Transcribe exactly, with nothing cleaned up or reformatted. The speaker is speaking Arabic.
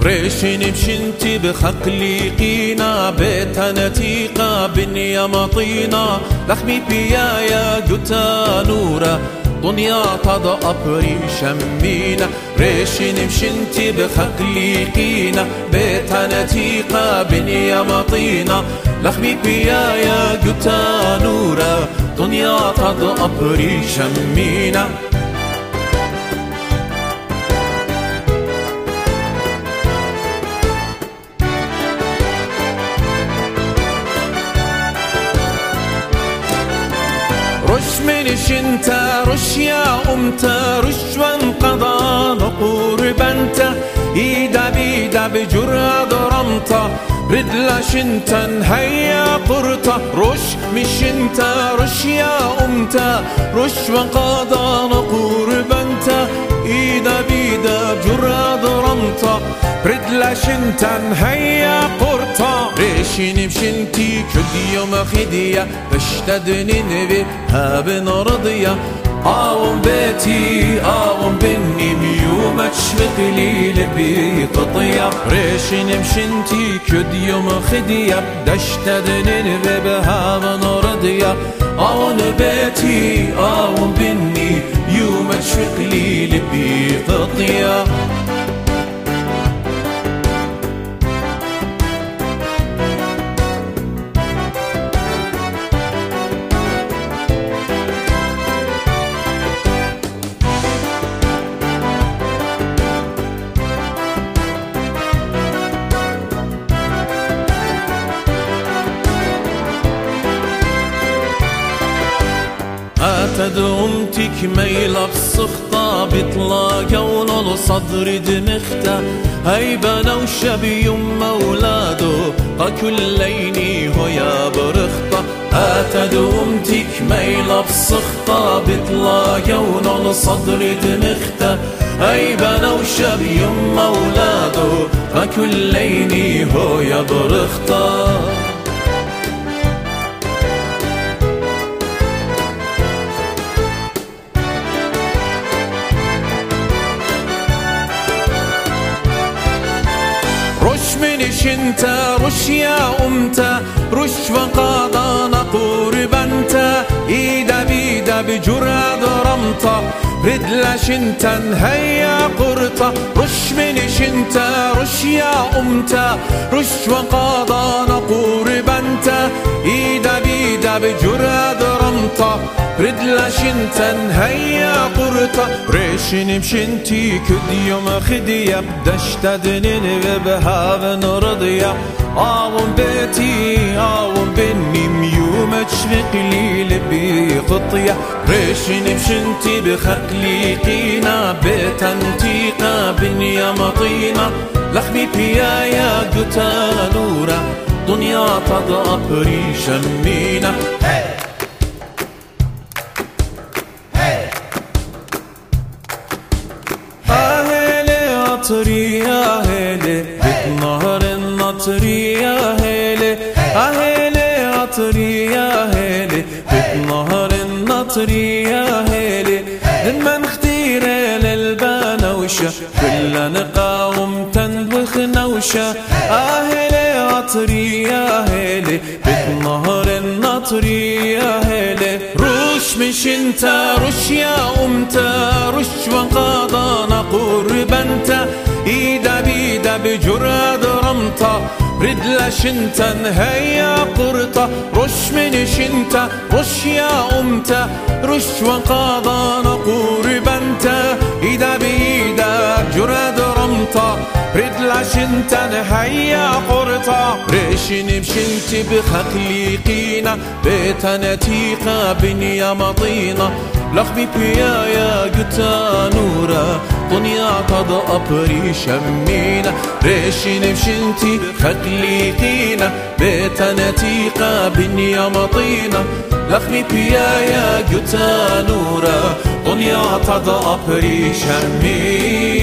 ريشن بشنتي بخقليقينا بيتنتيقا بنيا مطينا لخمي بيايا قتا نورا دنيا تض أبري شمينا ريشن بشنتي بخقليقينا بيتنتيقا بنيا مطينا لخمي بيايا قتا نورا دنيا تض أبري شمينا رش من شنتا رش يا أمتا رش وانقضى نقور بنتا إيدا بيدا بجرى ضرمتا ردلا شنتا هيا قرطا رش من شنتا رش يا أمتا رش وانقضى نقور بنتا إيدا بيدا بجرى ضرمتا ردلا شنتا هيا قرطا ريشين بشنتي كل يوم خدية بشتدني نبي هابن رضية آوم بيتي آوم بني ميوم اشفق لي لبي قطية ريشين بشنتي كل يوم خدية بشتدني نبي بهابن رضية آوم بيتي آوم بني يوم اشفق لي لبي قطية تدومتك ميلة بسخطة بطلاقة ونول صدر دمخته هيبنا وشبي مولاده قكل ليني هيا برخطة تدومتك ميلة بسخطة بطلاقة ونول صدر دمخته هيبنا وشبي مولاده قكل ليني هيا برخطة رش من شنتا رش يا أمتا رش وقاضى نقور بنتا إيدا بيدا بجرى ضرمتا ردلا شنتا هيا قرطا رش من شنتا رش يا أمتا رش وقاضى نقور بنتا إيدا بيدا بجرى ضرمتا ردلا شنتا هيا قرطا ريشن بشنتي كل يوم خدية بدشتدني بهابن رضية آوم بيتي آوم بني ميوم اشفق لي لبي قطية ريشن بشنتي بخقليقينا بتنتيقا بنيا مطينا لخمي بيايا قتا نورا دنيا تضأبري شمينا نطري يا هيلي بتنهر النطري يا هيلي هيلي عطري يا هيلي بتنهر النطري يا هيلي لما اختير للبنوشة كلنا نقاوم تنبخ نوشة هيلي عطري يا هيلي بتنهر النطري يا هيلي رش مش انت رش يا أمتا رش وقاضى نقور بنتا إيدا بيدا بجرى ضرمتا ردلا شنتا هيا قرطة رش من شنتا رش يا أمتا رش وقاضى نقور بنتا إيدا بيدا بجرى ضرمتا ردلا شنتا هيا قرطة ريشن بشنتي بخقليقينا بيتنتيقا بنيا مطينا لخمي بيايا قتا نورا دنيا تضأ بري شمينا ريشن بشنتي خقليقينا بيتنتيقا بنيا مطينا لخمي بيايا قتا نورا دنيا تضأ بري شمينا